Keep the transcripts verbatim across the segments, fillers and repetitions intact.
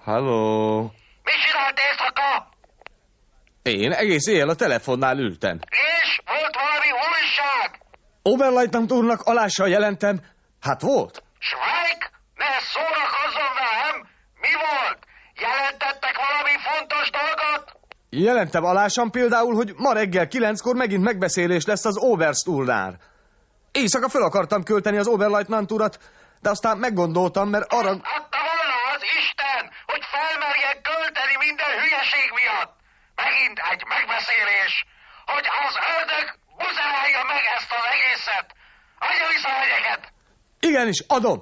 Halló? Mi csinált éjszaka? Én egész éjjel a telefonnál ültem. És volt valami újság? Oberleutnant úrnak alással jelentem. Hát volt. Schweig, ne szórakozzon velem! Mi volt? Jelentettek valami fontos dolgot? Jelentem alásan például, hogy ma reggel kilenckor megint megbeszélés lesz az Oberst úrnál. Éjszaka föl akartam költeni az Oberleutnant urat, de aztán meggondoltam, mert arra... Adta volna az Isten, hogy felmerjen költeni minden hülyeség miatt. Megint egy megbeszélés, hogy az ördög buzerálja meg ezt az egészet. Adja vissza a hegyeket! Igenis, adom!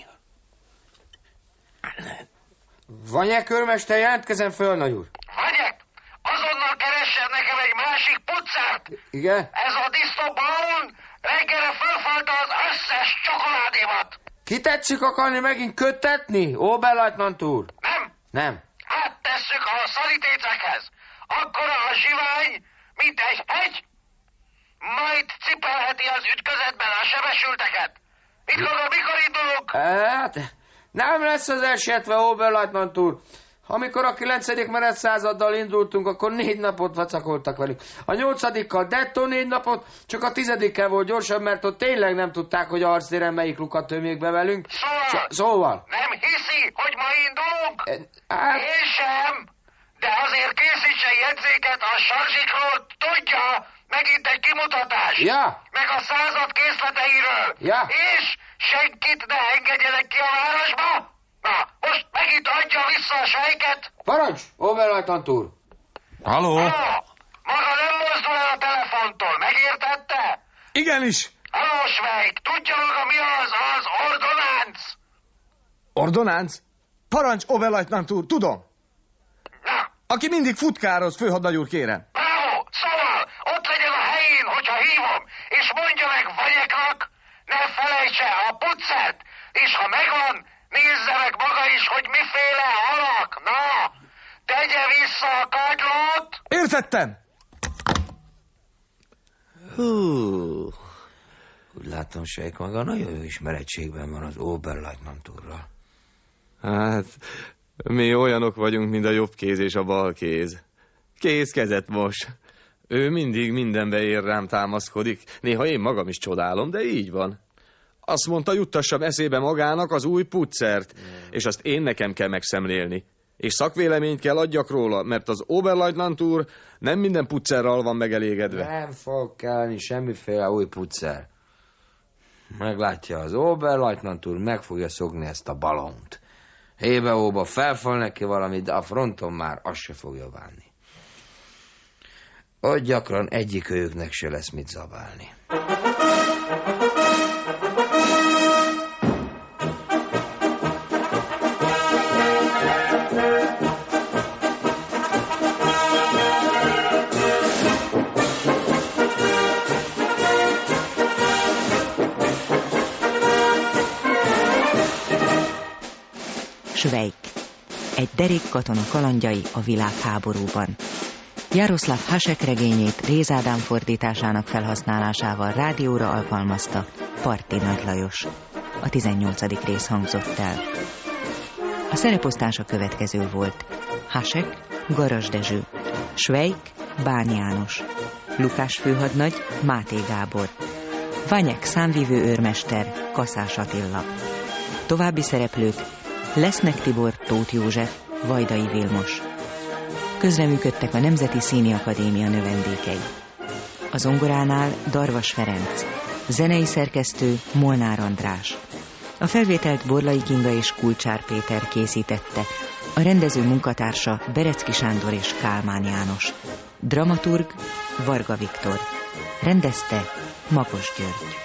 Vanyek őrmester, jelentkezem föl, nagy úr. Vanyek, azonnal keressen nekem egy másik puccert. Igen? Ez a disznó Baun reggelre fölfalta az összes csokoládémat. Ki tetszik akarni megint köttetni, Oberleutnant úr? Nem? Nem. Áttesszük a szalitécekhez. Akkora a zsivány, mint egy hegy. Majd cipelheti az ütközetben a sebesülteket. Mit gondol, mikor indulunk? Hát, nem lesz az esetve, Oberleutnant úr. Amikor a kilencedik menetszázaddal indultunk, akkor négy napot vacakoltak velük. A nyolcadikkal dettó négy napot, csak a tizedikkel volt gyorsabb, mert ott tényleg nem tudták, hogy a harctéren melyik lukat tömjék be velünk. Szóval, Szóval. nem hiszi, hogy ma indulunk? Hát... Én sem, de azért készítsen jegyzéket a sarzsikról, tudja, megint egy kimutatás. Ja. Meg a század készleteiről. Ja. És senkit ne engedjenek ki a városba. Na, most megint adja vissza a sejket. Parancs, Oberleutnant úr. Halló? Halló, maga nem mozdul el a telefontól, megértette? Igenis. Halló, Schweig, tudja maga mi az az ordonánc? Ordonánc? Parancs, Oberleutnant úr, tudom. Na. Aki mindig futkároz, főhadnagy úr, kérem. Bravo, szóval ott legyen a helyén, hogyha hívom, és mondja meg Vanyeknak, ne felejtse a puccert, és ha megvan, nézze meg maga is, hogy miféle alak. Na, tegye vissza a kagylót. Értettem. Hú, úgy látom, Sejk maga nagyon jó ismerettségben van az Oberleutnant úrral. Hát, mi olyanok vagyunk, mint a jobb kéz és a bal kéz. Kéz kezet mos. Ő mindig mindenbe ér rám támaszkodik. Néha én magam is csodálom, de így van. Azt mondta, juttassam eszébe magának az új puccert, mm. és azt én nekem kell megszemlélni. És szakvéleményt kell adjak róla, mert az Oberleutnant úr nem minden puccerral van megelégedve. Nem fog kelleni semmiféle új puccer. Meglátja, az Oberleutnant úr meg fogja szogni ezt a balont. Hébe-óba felfal neki valamit, de a fronton már azt se fogja bánni. Ott gyakran egyik őknek se lesz mit zabálni. Schweig, egy derék katona kalandjai a világháborúban. Jaroszláv Hasek regényét Réz Ádám fordításának felhasználásával rádióra alkalmazta Parti Nagy Lajos. A tizennyolcadik rész hangzott el. A szereposztás a következő volt: Hasek, Garas Dezső, Schweig, Bán János, Lukás főhadnagy, Máté Gábor, Vanyek számvivő őrmester, Kaszás Attila. További szereplők: Lesznek Tibor, Tóth József, Vajdai Vilmos. Közreműködtek a Nemzeti Színi Akadémia növendékei. A zongoránál Darvas Ferenc, zenei szerkesztő Molnár András. A felvételt Borlai Kinga és Kulcsár Péter készítette, a rendező munkatársa Berecki Sándor és Kálmán János. Dramaturg Varga Viktor. Rendezte Magos György.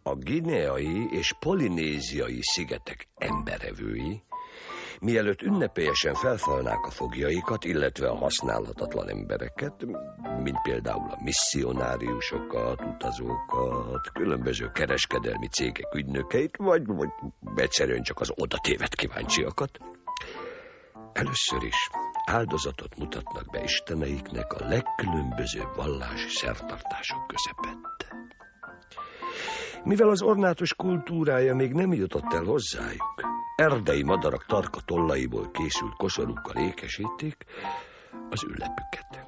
A guineai és polinéziai szigetek emberevői, mielőtt ünnepélyesen felfalnák a foglyaikat, illetve a használhatatlan embereket, mint például a misszionáriusokat, utazókat, különböző kereskedelmi cégek ügynökeit, vagy, vagy egyszerűen csak az odatévedt kíváncsiakat, először is áldozatot mutatnak be isteneiknek a legkülönbözőbb vallási szertartások közepette. Mivel az ornátos kultúrája még nem jutott el hozzájuk, erdei madarak tarka tollaiból készült kosarukkal ékesítik az ünnepüket.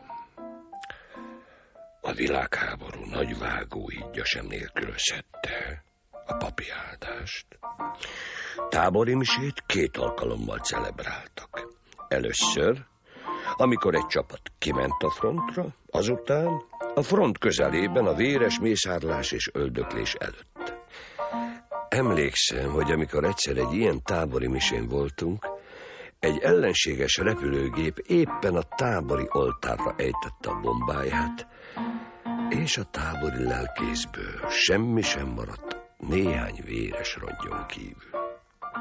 A világháború nagy vágóhídja sem nélkülözhette a papi áldást. Tábori misét két alkalommal celebráltak. Először, amikor egy csapat kiment a frontra, azután a front közelében a véres mészárlás és öldöklés előtt. Emlékszem, hogy amikor egyszer egy ilyen tábori misén voltunk, egy ellenséges repülőgép éppen a tábori oltárra ejtette a bombáját, és a tábori lelkészből semmi sem maradt néhány véres rongyon kívül.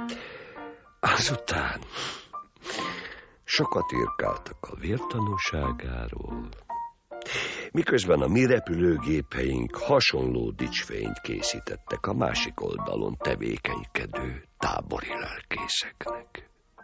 Azután sokat írkáltak a vértanúságáról, miközben a mi repülőgépeink hasonló dicsfényt készítettek a másik oldalon tevékenykedő tábori lelkészeknek.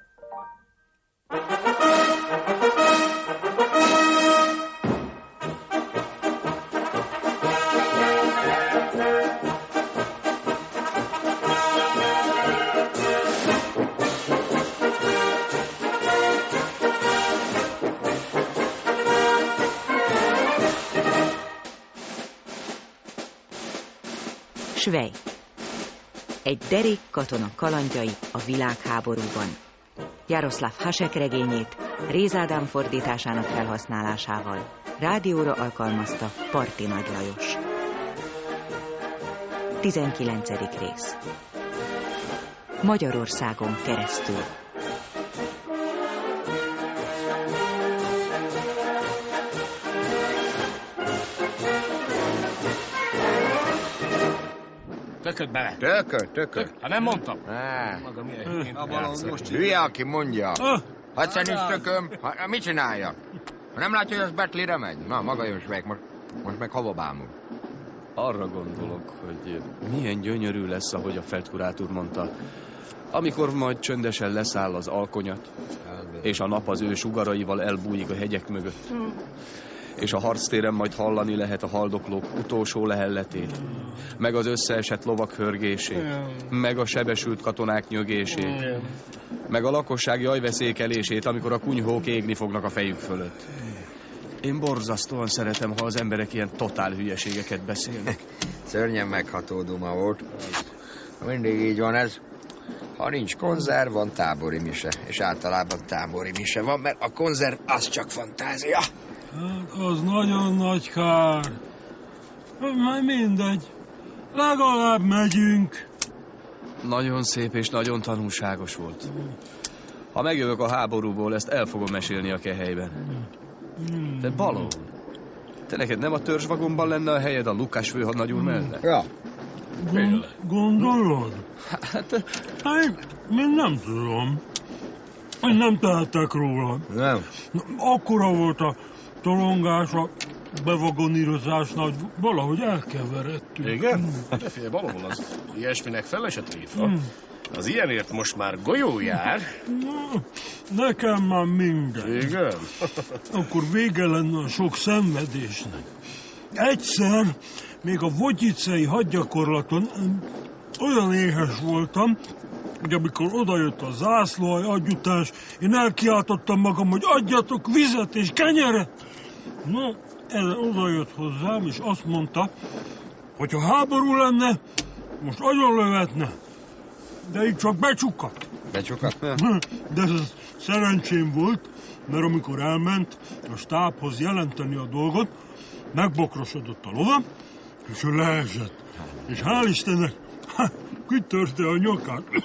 Svejk. Egy derék katona kalandjai a világháborúban. Jaroszláv Hasek regényét Réz Ádám fordításának felhasználásával rádióra alkalmazta Parti Nagy Lajos. tizenkilencedik rész. Magyarországon keresztül. Tököd bele! Tököd, tököd. Hát nem mondtam. Á, Maga milyen a balon most hülye, aki mondja. Hát szerint tököm, ha, mit csinálja? Nem látja, hogy az Betlire megy? Na, maga jön Svejk, most, most meg hova bámul? Arra gondolok, hogy milyen gyönyörű lesz, ahogy a feldkurátor mondta, amikor majd csöndesen leszáll az alkonyat, és a nap az ő sugaraival elbújik a hegyek mögött. És a harctéren majd hallani lehet a haldoklók utolsó lehelletét, meg az összeesett lovak hörgését, meg a sebesült katonák nyögését, meg a lakosság jajveszékelését, amikor a kunyhók égni fognak a fejük fölött. Én borzasztóan szeretem, ha az emberek ilyen totál hülyeségeket beszélnek. Szörnyen megható duma volt. Mindig így van ez. Ha nincs konzerv, van tábori mise. És általában tábori mise van, mert a konzerv az csak fantázia. Hát az nagyon nagy kár. Majd mindegy. Legalább megyünk. Nagyon szép és nagyon tanulságos volt. Ha megjövök a háborúból, ezt el fogom mesélni a kehelyben. De Balogh, te neked nem a törzsvagonban lenne a helyed a Lukás főhadnagy úr mellett? Ja. Gond, gondolod? Hát... Hát, én nem tudom. Én nem tehetek róla. Nem? Akkora volt a tolongás, a bevagonírozásnál, hogy valahogy elkeveredtünk. Igen? De fél valahol az ilyesminek felesett réfa. Az ilyenért most már golyó jár. Na, nekem már minden. Igen? Akkor vége lenne a sok szenvedésnek. Egyszer, még a Vogyicei hadgyakorlaton olyan éhes voltam, hogy amikor odajött a zászlóalj adjutáns, én elkiáltottam magam, hogy adjatok vizet és kenyeret. Na, ez odajött hozzám, és azt mondta, hogy ha háború lenne, most agyonlövetne. De így csak becsukat. Becsukat? De ez szerencsém volt, mert amikor elment a stábhoz jelenteni a dolgot, megbokrosodott a lova, és ő leesett. És hál' Istennek, kitörte a nyakát.